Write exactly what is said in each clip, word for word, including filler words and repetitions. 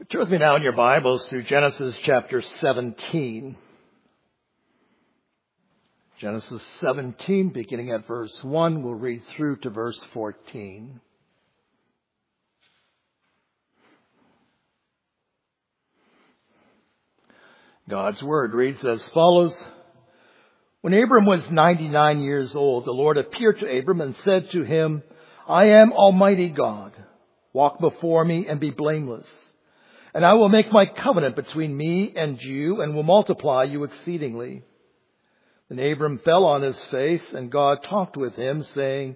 Turn with me now in your Bibles to Genesis chapter seventeen. Genesis seventeen, beginning at verse one, we'll read through to verse fourteen. God's word reads as follows. When Abram was ninety-nine years old, the Lord appeared to Abram and said to him, I am Almighty God. Walk before me and be blameless. And I will make my covenant between me and you and will multiply you exceedingly. Then Abram fell on his face, and God talked with him, saying,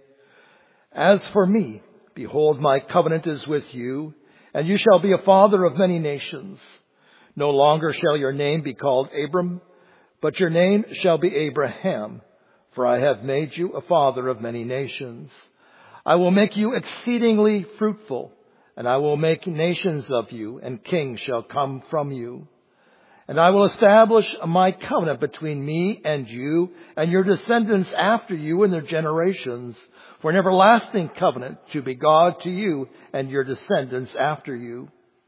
As for me, behold, my covenant is with you, and you shall be a father of many nations. No longer shall your name be called Abram, but your name shall be Abraham, for I have made you a father of many nations. I will make you exceedingly fruitful, and I will make nations of you, and kings shall come from you. And I will establish my covenant between me and you and your descendants after you in their generations, for an everlasting covenant to be God to you and your descendants after you.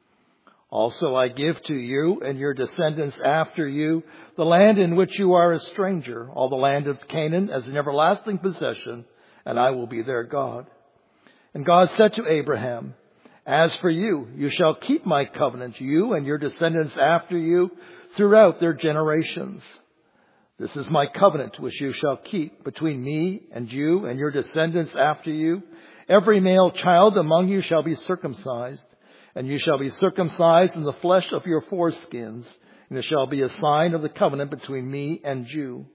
Also I give to you and your descendants after you the land in which you are a stranger, all the land of Canaan as an everlasting possession, and I will be their God. And God said to Abraham, As for you, you shall keep my covenant, you and your descendants after you, throughout their generations. This is my covenant which you shall keep between me and you and your descendants after you. Every male child among you shall be circumcised, and you shall be circumcised in the flesh of your foreskins, and it shall be a sign of the covenant between me and you.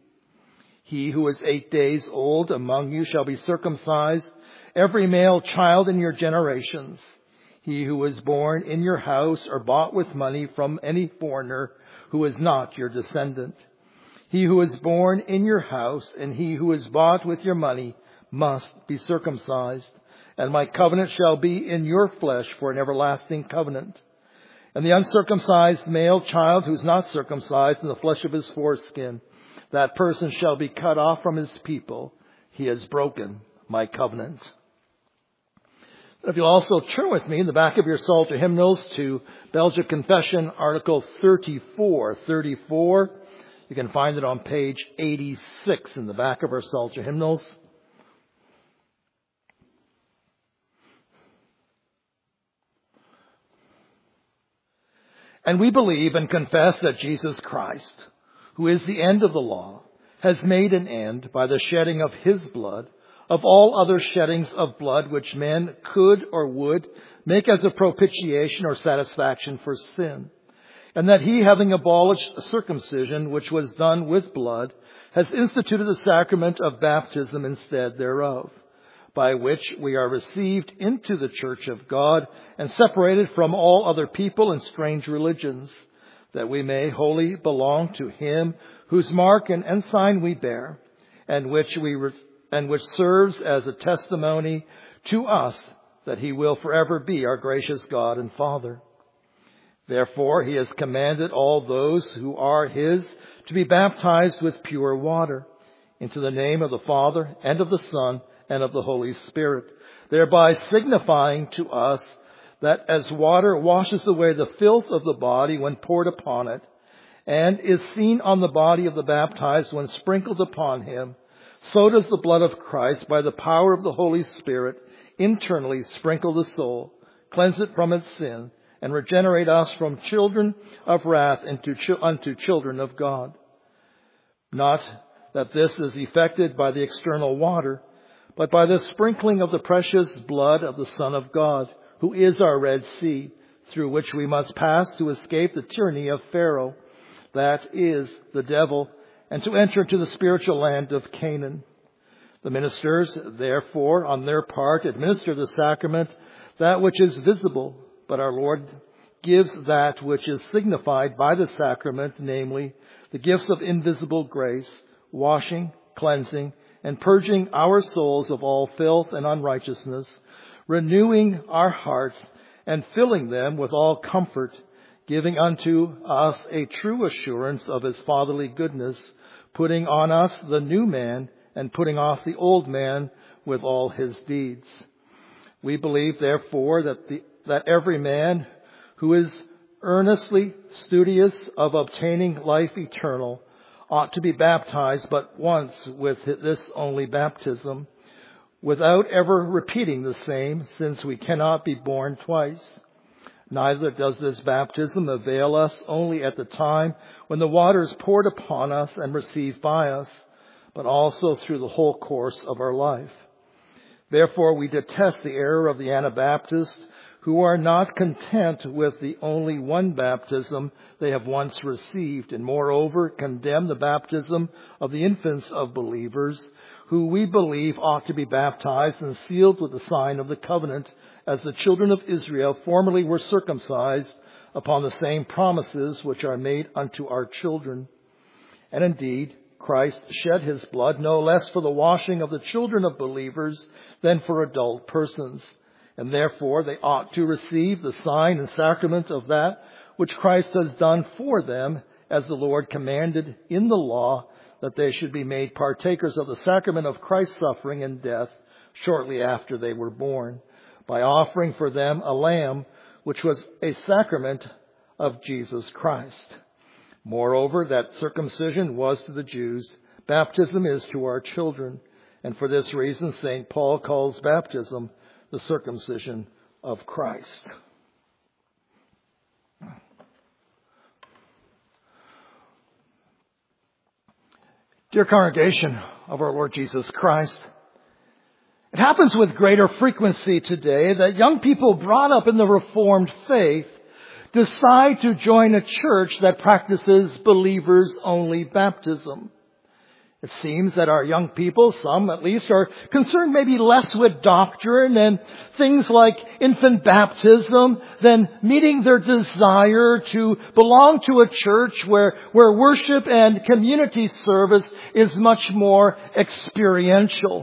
He who is eight days old among you shall be circumcised, every male child in your generations. He who is born in your house or bought with money from any foreigner who is not your descendant. He who is born in your house and he who is bought with your money must be circumcised. And my covenant shall be in your flesh for an everlasting covenant. And the uncircumcised male child who is not circumcised in the flesh of his foreskin, that person shall be cut off from his people. He has broken my covenant. If you'll also turn with me in the back of your Psalter hymnals to Belgic Confession, Article thirty-four. thirty-four. You can find it on page eighty-six in the back of our Psalter hymnals. And we believe and confess that Jesus Christ, who is the end of the law, has made an end by the shedding of his blood of all other sheddings of blood which men could or would make as a propitiation or satisfaction for sin. And that he, having abolished circumcision, which was done with blood, has instituted the sacrament of baptism instead thereof, by which we are received into the church of God and separated from all other people and strange religions, that we may wholly belong to him whose mark and ensign we bear, and which we re- and which serves as a testimony to us that he will forever be our gracious God and Father. Therefore, he has commanded all those who are his to be baptized with pure water into the name of the Father and of the Son and of the Holy Spirit, thereby signifying to us that as water washes away the filth of the body when poured upon it, and is seen on the body of the baptized when sprinkled upon him, so does the blood of Christ, by the power of the Holy Spirit, internally sprinkle the soul, cleanse it from its sin, and regenerate us from children of wrath into unto children of God. Not that this is effected by the external water, but by the sprinkling of the precious blood of the Son of God, who is our Red Sea, through which we must pass to escape the tyranny of Pharaoh, that is the devil, and to enter into the spiritual land of Canaan. The ministers, therefore, on their part, administer the sacrament, that which is visible, but our Lord gives that which is signified by the sacrament, namely, the gifts of invisible grace, washing, cleansing, and purging our souls of all filth and unrighteousness, renewing our hearts, and filling them with all comfort, giving unto us a true assurance of his fatherly goodness, putting on us the new man and putting off the old man with all his deeds. We believe, therefore, that the, that every man who is earnestly studious of obtaining life eternal, ought to be baptized but once with this only baptism, without ever repeating the same, since we cannot be born twice. Neither does this baptism avail us only at the time when the water is poured upon us and received by us, but also through the whole course of our life. Therefore, we detest the error of the Anabaptists, who are not content with the only one baptism they have once received, and moreover condemn the baptism of the infants of believers, who we believe ought to be baptized and sealed with the sign of the covenant, as the children of Israel formerly were circumcised upon the same promises which are made unto our children. And indeed, Christ shed his blood no less for the washing of the children of believers than for adult persons. And therefore they ought to receive the sign and sacrament of that which Christ has done for them, as the Lord commanded in the law, that they should be made partakers of the sacrament of Christ's suffering and death shortly after they were born, by offering for them a lamb, which was a sacrament of Jesus Christ. Moreover, that circumcision was to the Jews, baptism is to our children. And for this reason, Saint Paul calls baptism the circumcision of Christ. Dear congregation of our Lord Jesus Christ, it happens with greater frequency today that young people brought up in the Reformed faith decide to join a church that practices believers-only baptism. It seems that our young people, some at least, are concerned maybe less with doctrine and things like infant baptism than meeting their desire to belong to a church where, where worship and community service is much more experiential.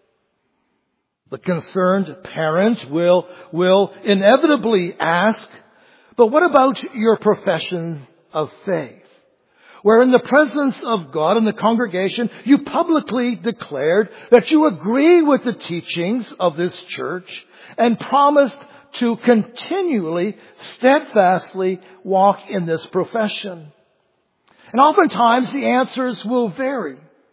The concerned parent will, will inevitably ask, but what about your profession of faith? Where in the presence of God and the congregation, you publicly declared that you agree with the teachings of this church and promised to continually, steadfastly walk in this profession. And oftentimes the answers will vary.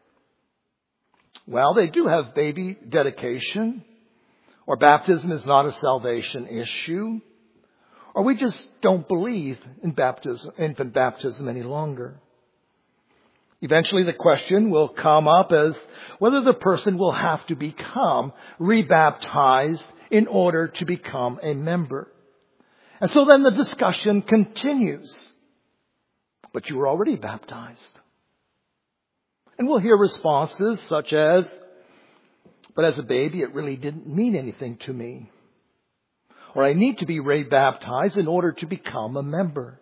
Well, they do have baby dedication, or baptism is not a salvation issue, or we just don't believe in baptism, infant baptism any longer. Eventually the question will come up as whether the person will have to become rebaptized in order to become a member. And so then the discussion continues. But you were already baptized. And we'll hear responses such as, but as a baby it really didn't mean anything to me. Or I need to be rebaptized in order to become a member.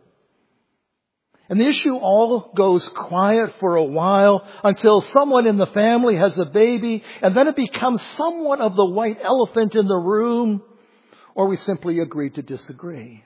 And the issue all goes quiet for a while until someone in the family has a baby, and then it becomes somewhat of the white elephant in the room, or we simply agree to disagree.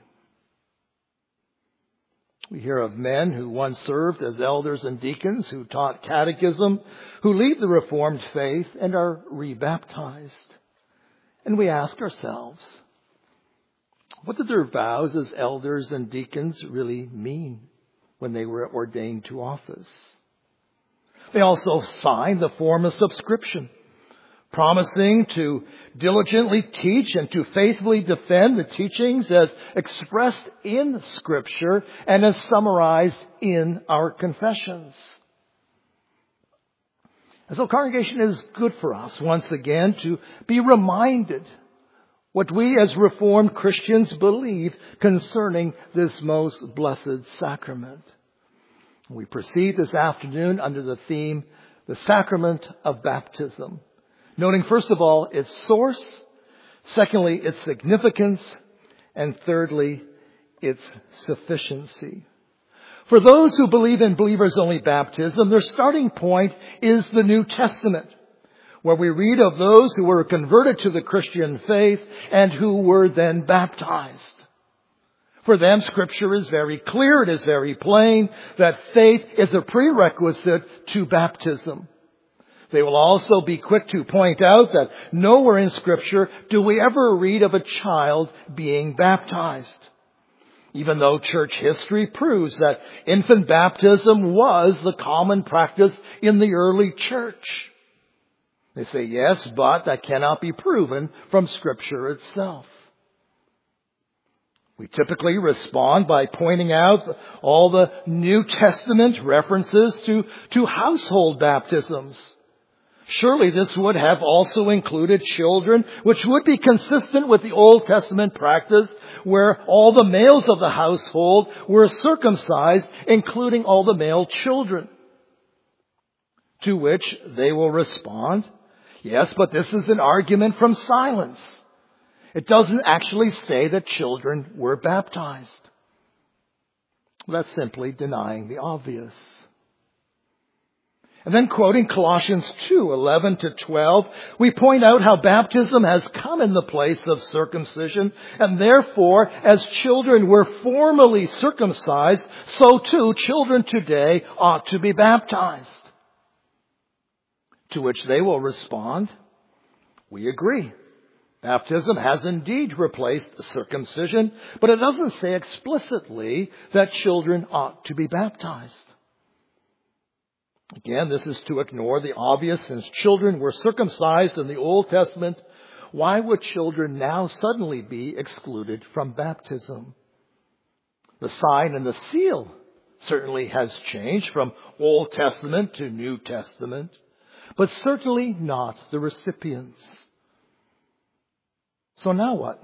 We hear of men who once served as elders and deacons, who taught catechism, who leave the Reformed faith and are rebaptized. And we ask ourselves, what did their vows as elders and deacons really mean when they were ordained to office? They also signed the form of subscription, promising to diligently teach and to faithfully defend the teachings as expressed in Scripture and as summarized in our confessions. And so congregation, it is good for us once again to be reminded what we as Reformed Christians believe concerning this most blessed sacrament. We proceed this afternoon under the theme, the sacrament of baptism. Noting first of all its source, secondly its significance, and thirdly its sufficiency. For those who believe in believers-only baptism, their starting point is the New Testament, where we read of those who were converted to the Christian faith and who were then baptized. For them, Scripture is very clear, it is very plain, that faith is a prerequisite to baptism. They will also be quick to point out that nowhere in Scripture do we ever read of a child being baptized. even though church history proves that infant baptism was the common practice in the early church. They say, yes, but that cannot be proven from Scripture itself. We typically respond by pointing out all the New Testament references to, to household baptisms. Surely this would have also included children, which would be consistent with the Old Testament practice where all the males of the household were circumcised, including all the male children. To which they will respond, yes, but this is an argument from silence. It doesn't actually say that children were baptized. That's simply denying the obvious. And then quoting Colossians two, eleven to twelve, we point out how baptism has come in the place of circumcision, and therefore, as children were formally circumcised, so too children today ought to be baptized. To which they will respond, we agree. Baptism has indeed replaced circumcision, but it doesn't say explicitly that children ought to be baptized. Again, this is to ignore the obvious. Since children were circumcised in the Old Testament, why would children now suddenly be excluded from baptism? The sign and the seal certainly has changed from Old Testament to New Testament, but certainly not the recipients. So now what?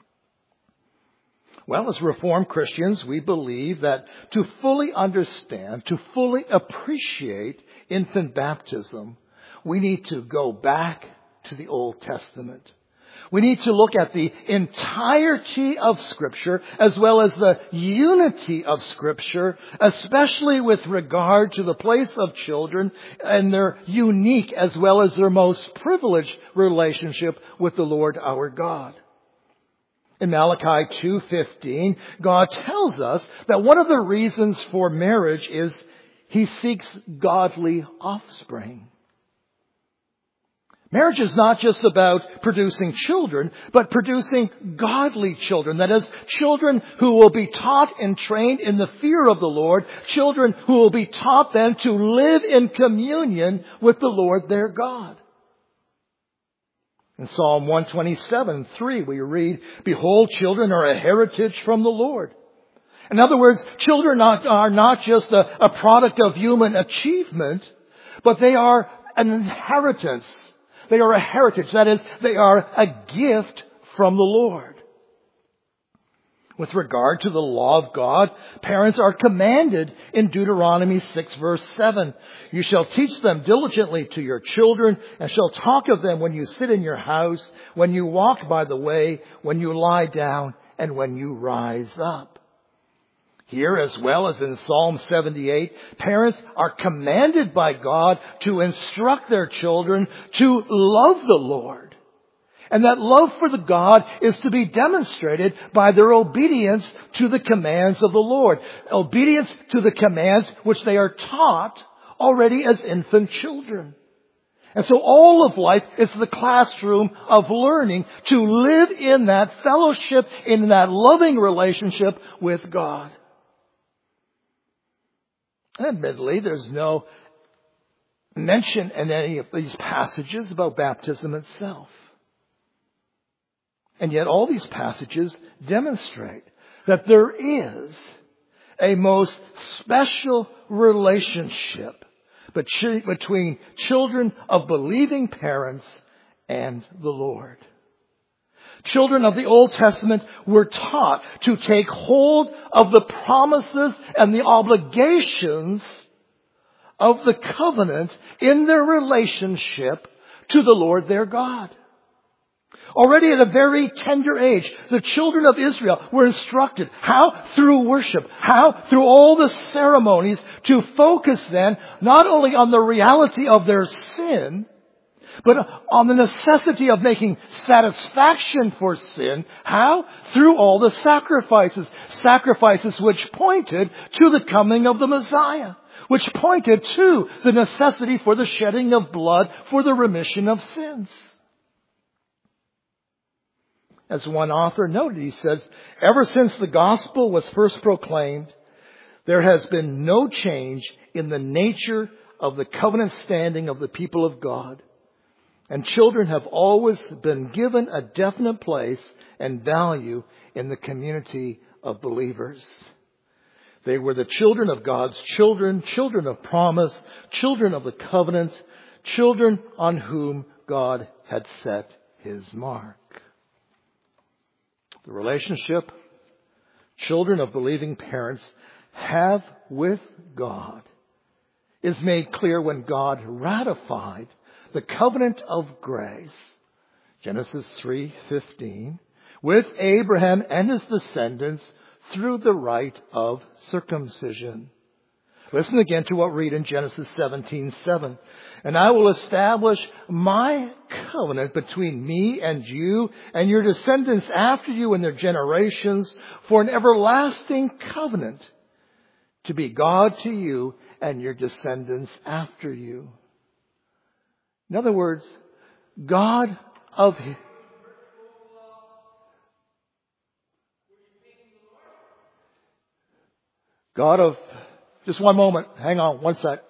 Well, as Reformed Christians, we believe that to fully understand, to fully appreciate infant baptism, we need to go back to the Old Testament. We need to look at the entirety of Scripture as well as the unity of Scripture, especially with regard to the place of children and their unique as well as their most privileged relationship with the Lord our God. In Malachi two fifteen, God tells us that one of the reasons for marriage is He seeks godly offspring. Marriage is not just about producing children, but producing godly children. That is, children who will be taught and trained in the fear of the Lord. Children who will be taught then to live in communion with the Lord their God. In Psalm one twenty-seven, three, we read, "Behold, children are a heritage from the Lord." In other words, children are not just a, a product of human achievement, but they are an inheritance. They are a heritage. That is, they are a gift from the Lord. With regard to the law of God, parents are commanded in Deuteronomy six verse seven. "You shall teach them diligently to your children, and shall talk of them when you sit in your house, when you walk by the way, when you lie down, and when you rise up." Here, as well as in Psalm seventy-eight, parents are commanded by God to instruct their children to love the Lord. And that love for the God is to be demonstrated by their obedience to the commands of the Lord. Obedience to the commands which they are taught already as infant children. And so all of life is the classroom of learning to live in that fellowship, in that loving relationship with God. Admittedly, there's no mention in any of these passages about baptism itself. And yet all these passages demonstrate that there is a most special relationship between children of believing parents and the Lord. Children of the Old Testament were taught to take hold of the promises and the obligations of the covenant in their relationship to the Lord their God. Already at a very tender age, the children of Israel were instructed how? Through worship. How? Through all the ceremonies to focus then not only on the reality of their sin, but on the necessity of making satisfaction for sin. How? Through all the sacrifices. Sacrifices which pointed to the coming of the Messiah. Which pointed to the necessity for the shedding of blood for the remission of sins. As one author noted, he says, ever since the gospel was first proclaimed, there has been no change in the nature of the covenant standing of the people of God. And children have always been given a definite place and value in the community of believers. They were the children of God's children, children of promise, children of the covenant, children on whom God had set His mark. The relationship children of believing parents have with God is made clear when God ratified the covenant of grace, Genesis three fifteen, with Abraham and his descendants through the rite of circumcision. Listen again to what we read in Genesis seventeen seven. And I will establish my covenant between me and you and your descendants after you in their generations for an everlasting covenant to be God to you and your descendants after you. In other words, God of God of, just one moment, hang on, one sec.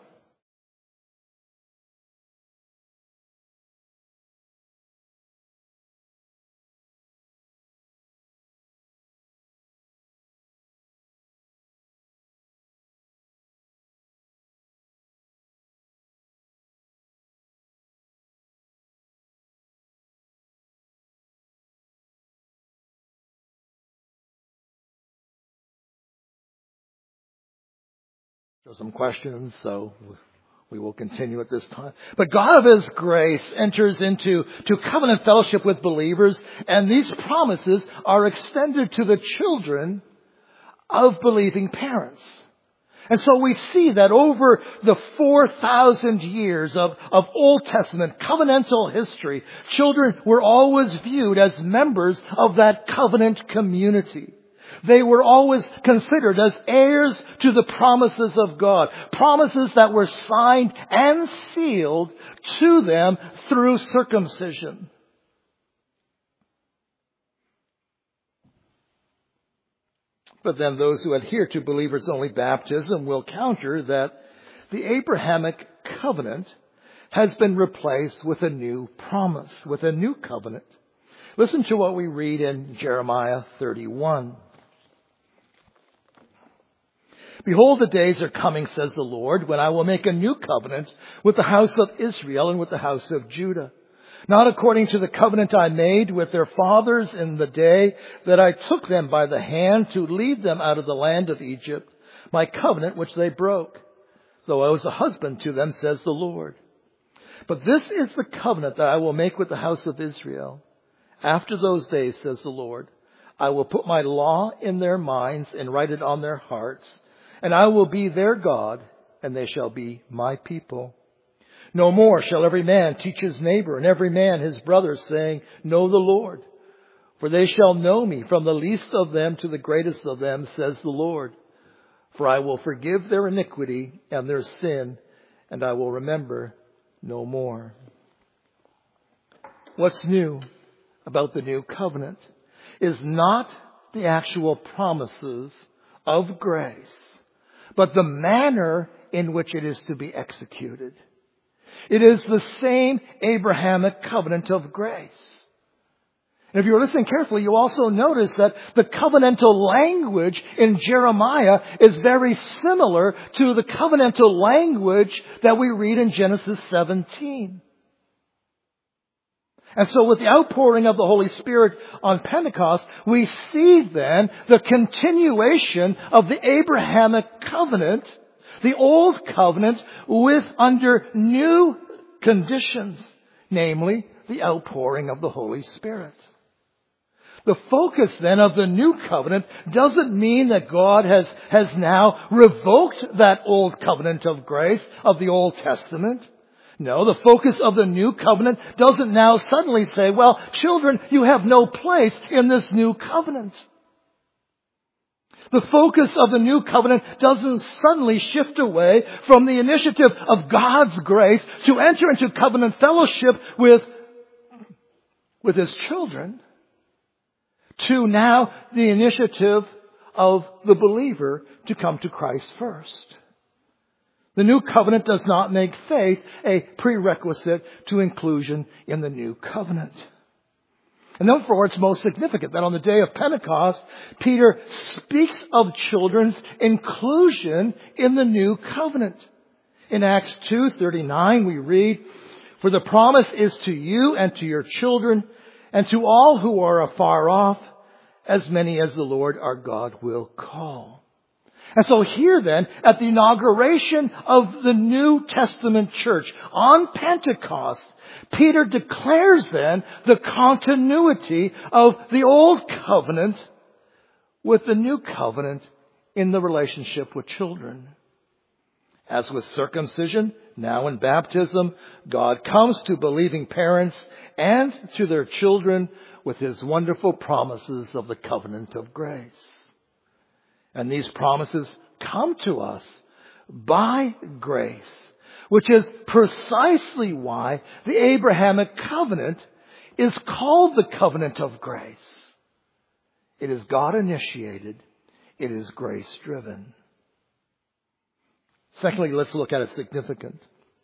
Some questions, so we will continue at this time. But God of His grace enters into to covenant fellowship with believers, and these promises are extended to the children of believing parents. And so we see that over the four thousand years of, of Old Testament covenantal history, children were always viewed as members of that covenant community. They were always considered as heirs to the promises of God. Promises that were signed and sealed to them through circumcision. But then those who adhere to believers-only baptism will counter that the Abrahamic covenant has been replaced with a new promise, with a new covenant. Listen to what we read in Jeremiah thirty-one. Behold, the days are coming, says the Lord, when I will make a new covenant with the house of Israel and with the house of Judah. Not according to the covenant I made with their fathers in the day that I took them by the hand to lead them out of the land of Egypt, my covenant which they broke, though I was a husband to them, says the Lord. But this is the covenant that I will make with the house of Israel. After those days, says the Lord, I will put my law in their minds and write it on their hearts. And I will be their God, and they shall be my people. No more shall every man teach his neighbor, and every man his brother, saying, Know the Lord. For they shall know me, from the least of them to the greatest of them, says the Lord. For I will forgive their iniquity and their sin, and I will remember no more. What's new about the new covenant is not the actual promises of grace, but the manner in which it is to be executed. It is the same Abrahamic covenant of grace. And if you're listening carefully, you also notice that the covenantal language in Jeremiah is very similar to the covenantal language that we read in Genesis seventeen. And so with the outpouring of the Holy Spirit on Pentecost, we see then the continuation of the Abrahamic covenant, the old covenant, with under new conditions, namely the outpouring of the Holy Spirit. The focus then of the new covenant doesn't mean that God has, has now revoked that old covenant of grace of the Old Testament. No, the focus of the new covenant doesn't now suddenly say, well, children, you have no place in this new covenant. The focus of the new covenant doesn't suddenly shift away from the initiative of God's grace to enter into covenant fellowship with, with His children. to now the initiative of the believer to come to Christ first. The new covenant does not make faith a prerequisite to inclusion in the new covenant. And therefore, it's most significant that on the day of Pentecost, Peter speaks of children's inclusion in the new covenant. In Acts two thirty-nine, we read, "For the promise is to you and to your children, and to all who are afar off, as many as the Lord our God will call." And so here then, at the inauguration of the New Testament church on Pentecost, Peter declares then the continuity of the Old Covenant with the New Covenant in the relationship with children. As with circumcision, now in baptism, God comes to believing parents and to their children with His wonderful promises of the covenant of grace. And these promises come to us by grace, which is precisely why the Abrahamic covenant is called the covenant of grace. It is God initiated. It is grace driven. Secondly, let's look at its significance.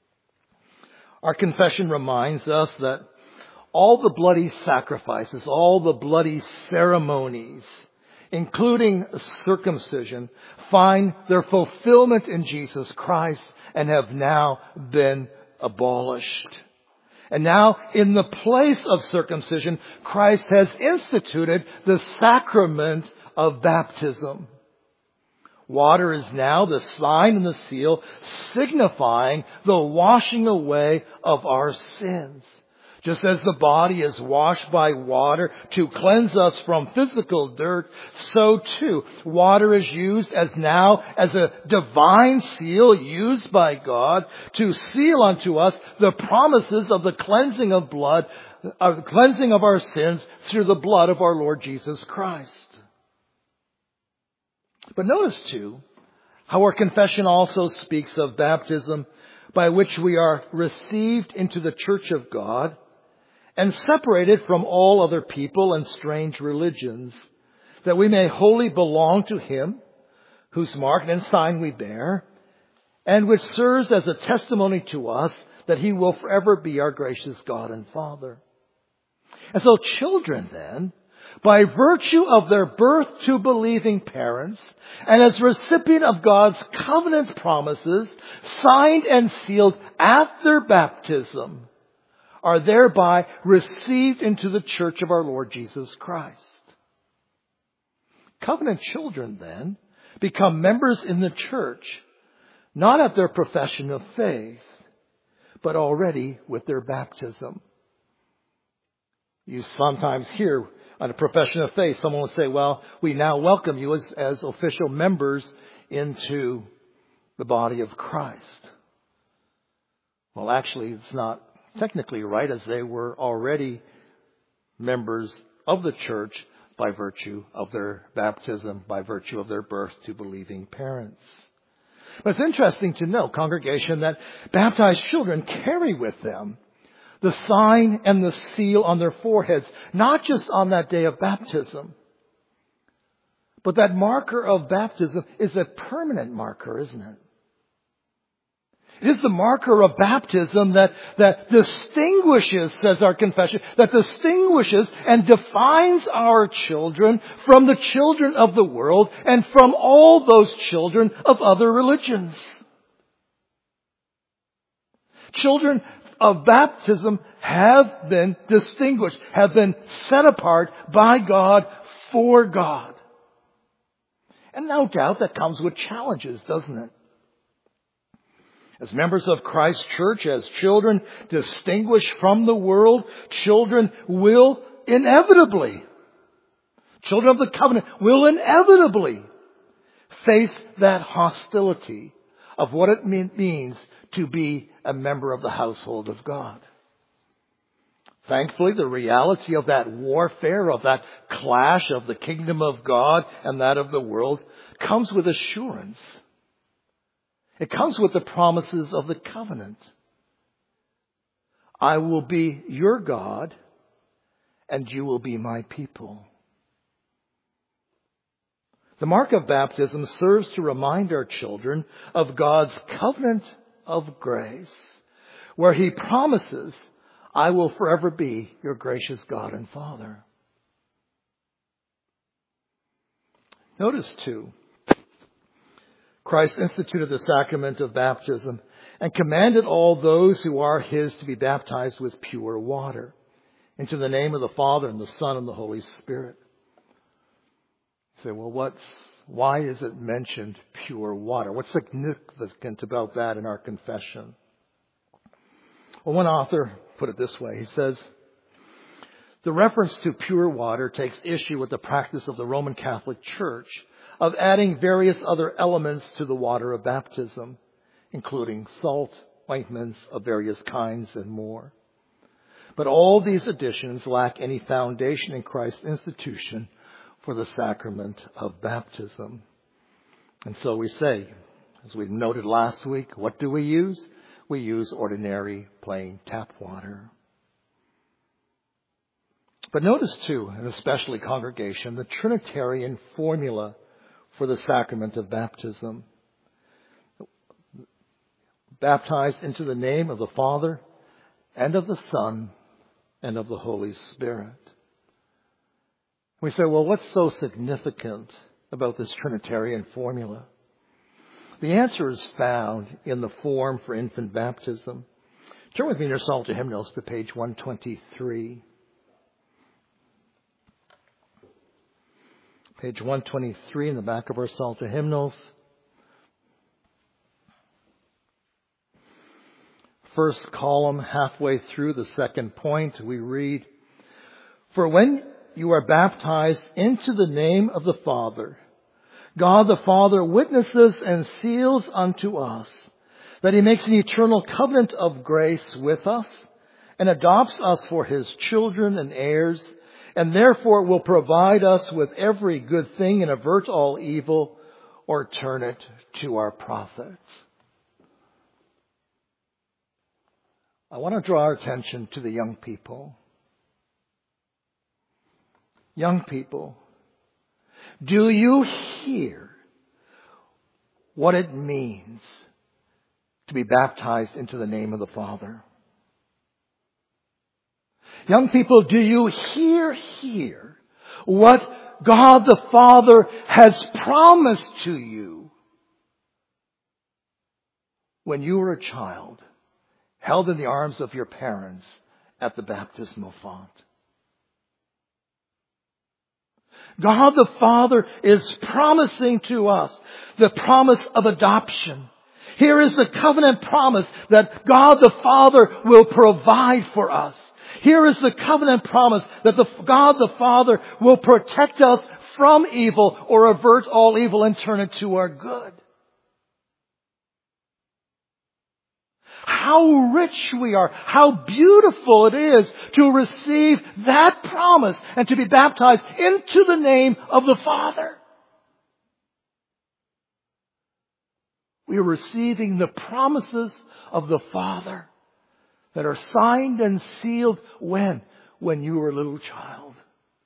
Our confession reminds us that all the bloody sacrifices, all the bloody ceremonies, including circumcision, find their fulfillment in Jesus Christ and have now been abolished. And now, in the place of circumcision, Christ has instituted the sacrament of baptism. Water is now the sign and the seal signifying the washing away of our sins. Just as the body is washed by water to cleanse us from physical dirt, so too water is used as now as a divine seal used by God to seal unto us the promises of the cleansing of blood, of the cleansing of our sins through the blood of our Lord Jesus Christ. But notice too how our confession also speaks of baptism by which we are received into the church of God and separated from all other people and strange religions, that we may wholly belong to Him, whose mark and sign we bear, and which serves as a testimony to us that He will forever be our gracious God and Father. And so children then, by virtue of their birth to believing parents, and as recipient of God's covenant promises, signed and sealed at their baptism, are thereby received into the church of our Lord Jesus Christ. Covenant children, then, become members in the church, not at their profession of faith, but already with their baptism. You sometimes hear on a profession of faith, someone will say, well, we now welcome you as, as official members into the body of Christ. Well, actually, it's not technically right, as they were already members of the church by virtue of their baptism, by virtue of their birth to believing parents. But it's interesting to note, congregation, that baptized children carry with them the sign and the seal on their foreheads, not just on that day of baptism. But that marker of baptism is a permanent marker, isn't it? It is the marker of baptism that, that distinguishes, says our confession, that distinguishes and defines our children from the children of the world and from all those children of other religions. Children of baptism have been distinguished, have been set apart by God for God. And no doubt that comes with challenges, doesn't it? As members of Christ's church, as children distinguished from the world, children will inevitably, children of the covenant will inevitably face that hostility of what it means to be a member of the household of God. Thankfully, the reality of that warfare, of that clash of the kingdom of God and that of the world, comes with assurance. It comes with the promises of the covenant. I will be your God, and you will be my people. The mark of baptism serves to remind our children of God's covenant of grace, where He promises, I will forever be your gracious God and Father. Notice too, Christ instituted the sacrament of baptism and commanded all those who are His to be baptized with pure water, into the name of the Father and the Son and the Holy Spirit. You say, well, what's, why is it mentioned pure water? What's significant about that in our confession? Well, one author put it this way. He says, the reference to pure water takes issue with the practice of the Roman Catholic Church of adding various other elements to the water of baptism, including salt, ointments of various kinds, and more. But all these additions lack any foundation in Christ's institution for the sacrament of baptism. And so we say, as we noted last week, what do we use? We use ordinary, plain tap water. But notice too, and especially congregation, the Trinitarian formula for the sacrament of baptism. Baptized into the name of the Father and of the Son and of the Holy Spirit. We say, well, what's so significant about this Trinitarian formula? The answer is found in the form for infant baptism. Turn with me in your Psalter hymnals to page one twenty-three. Page one twenty-three in the back of our Psalter hymnals. First column, halfway through the second point, we read, for when you are baptized into the name of the Father, God the Father witnesses and seals unto us that He makes an eternal covenant of grace with us and adopts us for His children and heirs, and therefore will provide us with every good thing and avert all evil or turn it to our profits. I want to draw our attention to the young people. Young people, do you hear what it means to be baptized into the name of the Father? Young people, do you hear here what God the Father has promised to you when you were a child, held in the arms of your parents at the baptismal font? God the Father is promising to us the promise of adoption. Here is the covenant promise that God the Father will provide for us. Here is the covenant promise that the God the Father will protect us from evil or avert all evil and turn it to our good. How rich we are, how beautiful it is to receive that promise and to be baptized into the name of the Father. We are receiving the promises of the Father that are signed and sealed when? When you were a little child.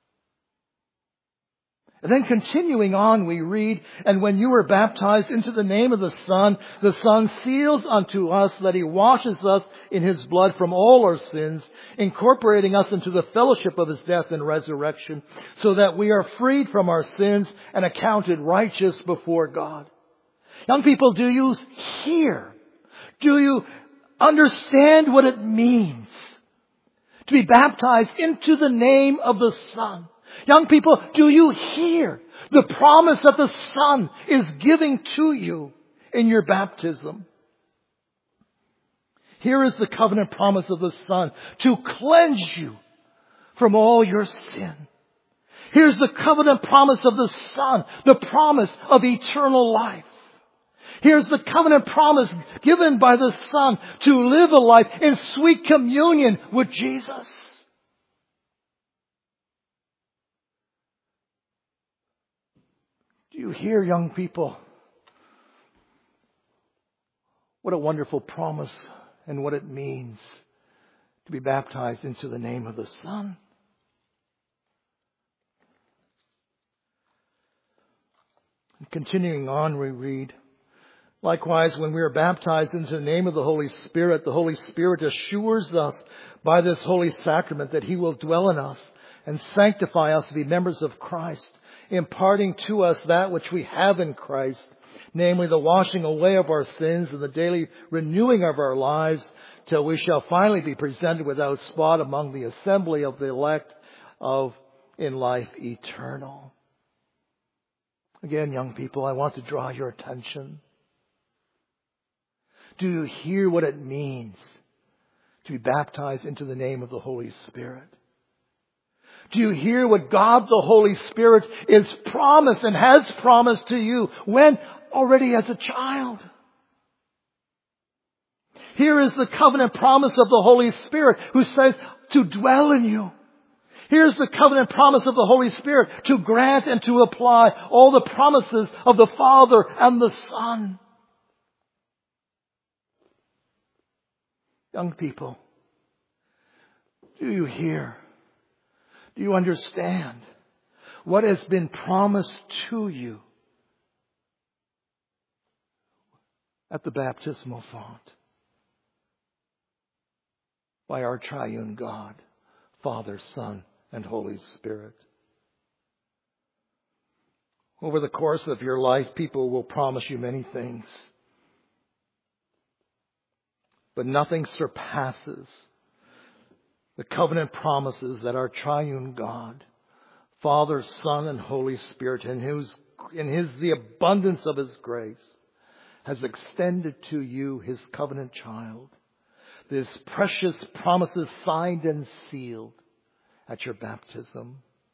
And then continuing on, we read, and when you were baptized into the name of the Son, the Son seals unto us that He washes us in His blood from all our sins, incorporating us into the fellowship of His death and resurrection, so that we are freed from our sins and accounted righteous before God. Young people, do you hear? Do you understand what it means to be baptized into the name of the Son? Young people, do you hear the promise that the Son is giving to you in your baptism? Here is the covenant promise of the Son to cleanse you from all your sin. Here's the covenant promise of the Son, the promise of eternal life. Here's the covenant promise given by the Son to live a life in sweet communion with Jesus. Do you hear, young people? What a wonderful promise and what it means to be baptized into the name of the Son. Continuing on, we read, likewise, when we are baptized into the name of the Holy Spirit, the Holy Spirit assures us by this holy sacrament that He will dwell in us and sanctify us to be members of Christ, imparting to us that which we have in Christ, namely the washing away of our sins and the daily renewing of our lives, till we shall finally be presented without spot among the assembly of the elect of in life eternal. Again, young people, I want to draw your attention. Do you hear what it means to be baptized into the name of the Holy Spirit? Do you hear what God the Holy Spirit is promised and has promised to you when already as a child? Here is the covenant promise of the Holy Spirit who says to dwell in you. Here's the covenant promise of the Holy Spirit to grant and to apply all the promises of the Father and the Son. Young people, do you hear? Do you understand what has been promised to you at the baptismal font by our triune God, Father, Son, and Holy Spirit? Over the course of your life, people will promise you many things. But nothing surpasses the covenant promises that our triune God, Father, Son, and Holy Spirit, in whose, in His, the abundance of His grace, has extended to you, His covenant child. These precious promises signed and sealed at your baptism.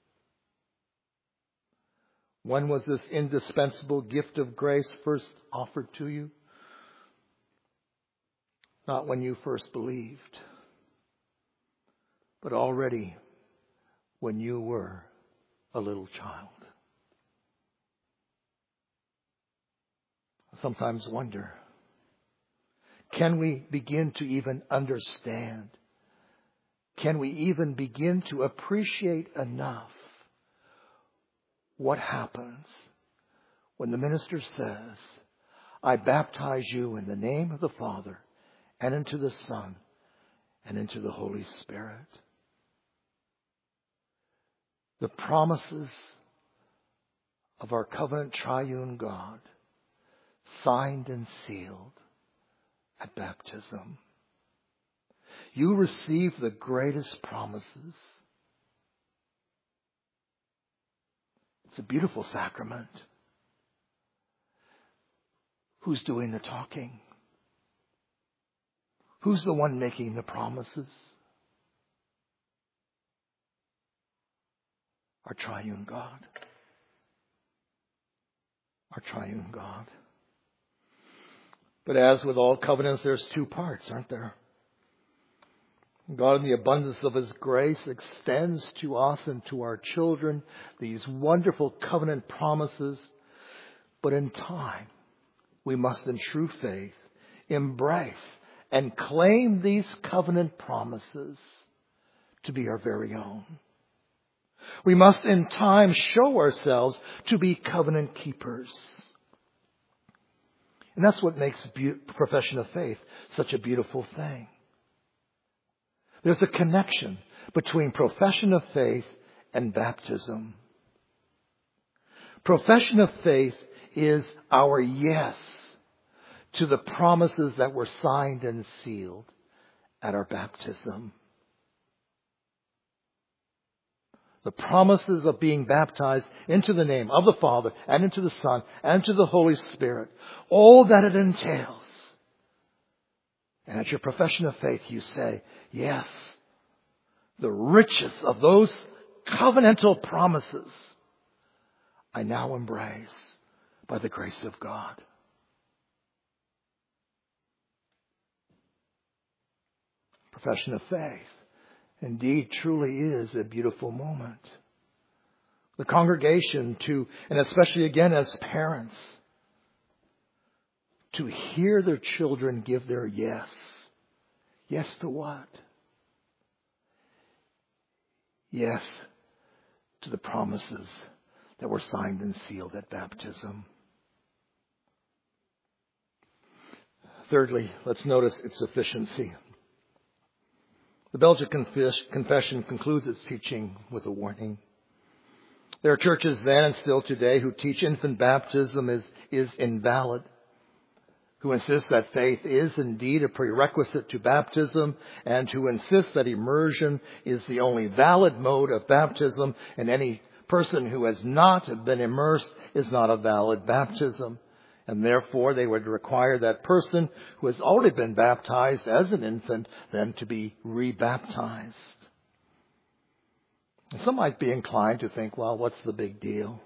When was this indispensable gift of grace first offered to you? Not when you first believed, but already when you were a little child. I sometimes wonder, can we begin to even understand? Can we even begin to appreciate enough what happens when the minister says, I baptize you in the name of the Father, and into the Son, and into the Holy Spirit? The promises of our covenant triune God, signed and sealed at baptism. You receive the greatest promises. It's a beautiful sacrament. Who's doing the talking? Who's the one making the promises? Our triune God. Our triune God. But as with all covenants, there's two parts, aren't there? God, in the abundance of His grace, extends to us and to our children these wonderful covenant promises. But in time, we must in true faith embrace and claim these covenant promises to be our very own. We must in time show ourselves to be covenant keepers. And that's what makes be- profession of faith such a beautiful thing. There's a connection between profession of faith and baptism. Profession of faith is our yes to the promises that were signed and sealed at our baptism. The promises of being baptized into the name of the Father and into the Son and into the Holy Spirit. All that it entails. And at your profession of faith you say, yes, the riches of those covenantal promises I now embrace by the grace of God. Profession of faith indeed truly is a beautiful moment. The congregation to, and especially again as parents, to hear their children give their yes. Yes to what? Yes to the promises that were signed and sealed at baptism. Thirdly, let's notice its sufficiency. The Belgic Confession concludes its teaching with a warning. There are churches then and still today who teach infant baptism is, is invalid, who insist that faith is indeed a prerequisite to baptism, and who insist that immersion is the only valid mode of baptism, and any person who has not been immersed is not a valid baptism. And therefore they would require that person who has already been baptized as an infant then to be rebaptized. And some might be inclined to think, well, what's the big deal?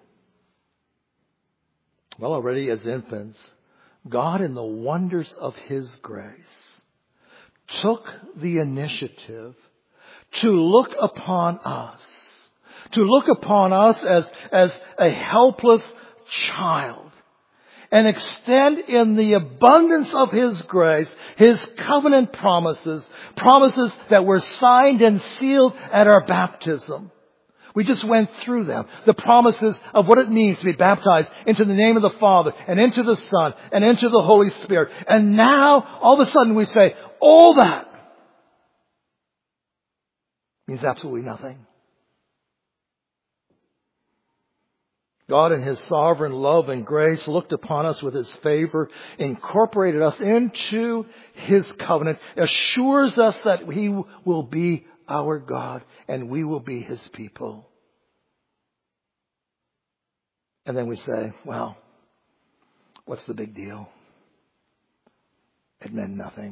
Well, already as infants, God, in the wonders of His grace, took the initiative to look upon us, to look upon us as, as a helpless child, and extend in the abundance of His grace His covenant promises, promises that were signed and sealed at our baptism. We just went through them. The promises of what it means to be baptized into the name of the Father and into the Son and into the Holy Spirit. And now, all of a sudden we say, all that means absolutely nothing. God in His sovereign love and grace looked upon us with His favor, incorporated us into His covenant, assures us that He will be our God and we will be His people. And then we say, well, what's the big deal? It meant nothing.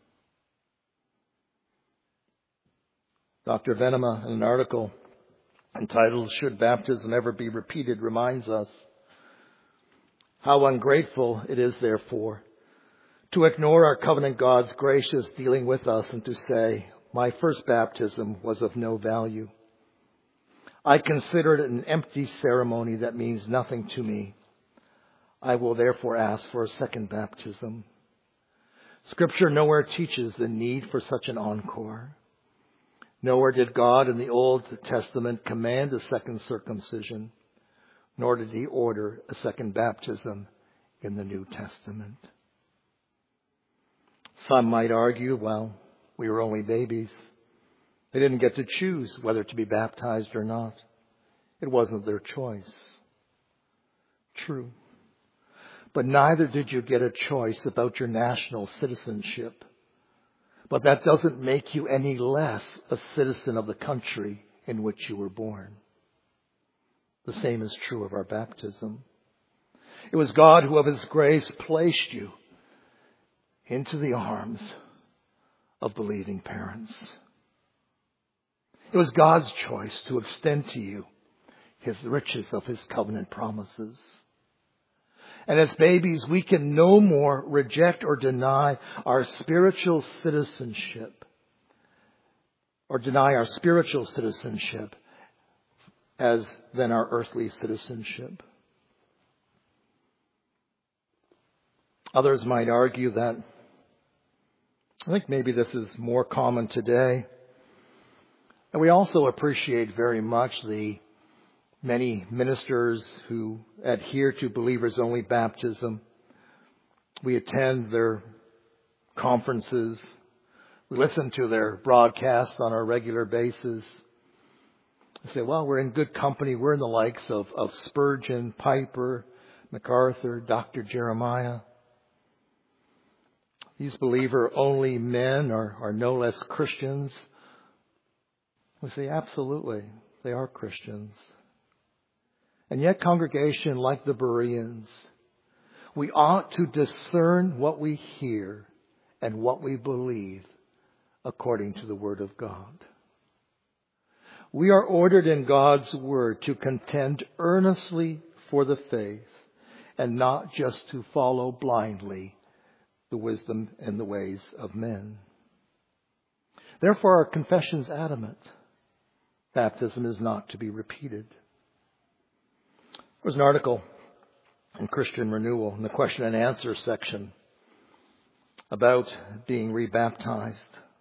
Doctor Venema, in an article entitled, "Should Baptism Ever Be Repeated?" reminds us how ungrateful it is, therefore, to ignore our covenant God's gracious dealing with us and to say, my first baptism was of no value. I consider it an empty ceremony that means nothing to me. I will therefore ask for a second baptism. Scripture nowhere teaches the need for such an encore. Nowhere did God in the Old Testament command a second circumcision, nor did He order a second baptism in the New Testament. Some might argue, well, we were only babies. They didn't get to choose whether to be baptized or not. It wasn't their choice. True. But neither did you get a choice about your national citizenship. But that doesn't make you any less a citizen of the country in which you were born. The same is true of our baptism. It was God who of His grace placed you into the arms of believing parents. It was God's choice to extend to you His riches of His covenant promises. And as babies, we can no more reject or deny our spiritual citizenship, or deny our spiritual citizenship as than our earthly citizenship. Others might argue that, I think maybe this is more common today, and we also appreciate very much the many ministers who adhere to believers-only baptism. We attend their conferences. We listen to their broadcasts on a regular basis. I say, well, we're in good company. We're in the likes of, of Spurgeon, Piper, MacArthur, Doctor Jeremiah. These believer-only men are, are no less Christians. We say, absolutely, they are Christians. And yet, congregation, like the Bereans, we ought to discern what we hear and what we believe according to the Word of God. We are ordered in God's Word to contend earnestly for the faith and not just to follow blindly the wisdom and the ways of men. Therefore, our confession is adamant. Baptism is not to be repeated. There was an article in Christian Renewal in the question and answer section about being rebaptized.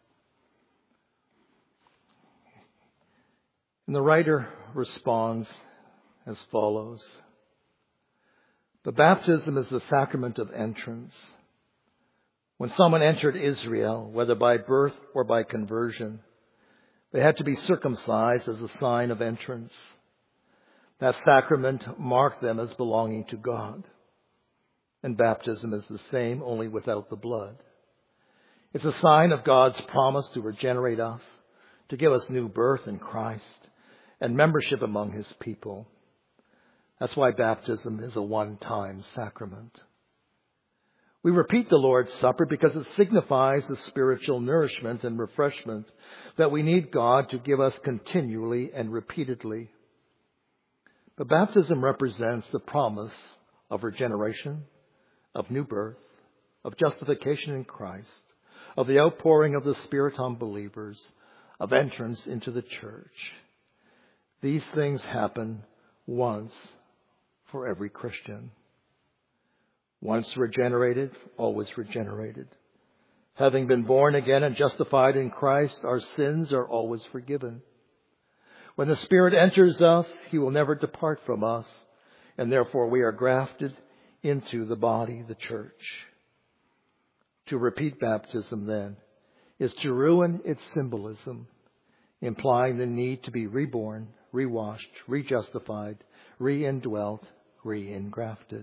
And the writer responds as follows. But baptism is the sacrament of entrance. When someone entered Israel, whether by birth or by conversion, they had to be circumcised as a sign of entrance. That sacrament marked them as belonging to God. And baptism is the same, only without the blood. It's a sign of God's promise to regenerate us, to give us new birth in Christ and membership among His people. That's why baptism is a one-time sacrament. We repeat the Lord's Supper because it signifies the spiritual nourishment and refreshment that we need God to give us continually and repeatedly. But baptism represents the promise of regeneration, of new birth, of justification in Christ, of the outpouring of the Spirit on believers, of entrance into the church. These things happen once for every Christian. Once regenerated, always regenerated. Having been born again and justified in Christ, our sins are always forgiven. When the Spirit enters us, He will never depart from us, and therefore we are grafted into the body, the church. To repeat baptism, then, is to ruin its symbolism, implying the need to be reborn, rewashed, rejustified, re-indwelt, re-engrafted.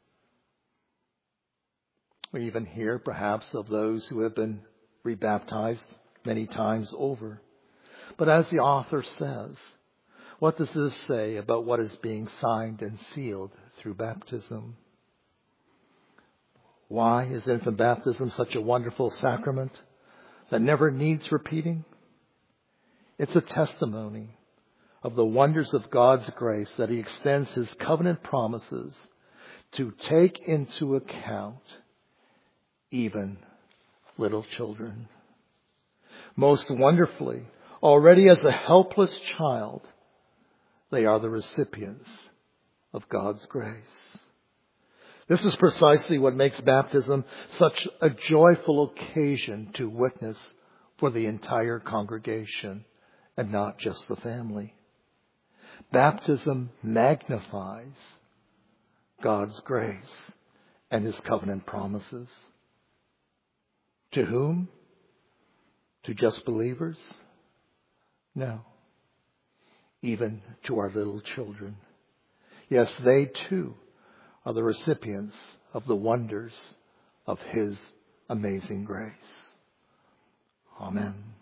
We even hear, perhaps, of those who have been rebaptized many times over. But as the author says, what does this say about what is being signed and sealed through baptism? Why is infant baptism such a wonderful sacrament that never needs repeating? It's a testimony of the wonders of God's grace that He extends His covenant promises to take into account even little children. Most wonderfully, already as a helpless child, they are the recipients of God's grace. This is precisely what makes baptism such a joyful occasion to witness for the entire congregation and not just the family. Baptism magnifies God's grace and His covenant promises. To whom? To just believers? No. Even to our little children. Yes, they too are the recipients of the wonders of His amazing grace. Amen.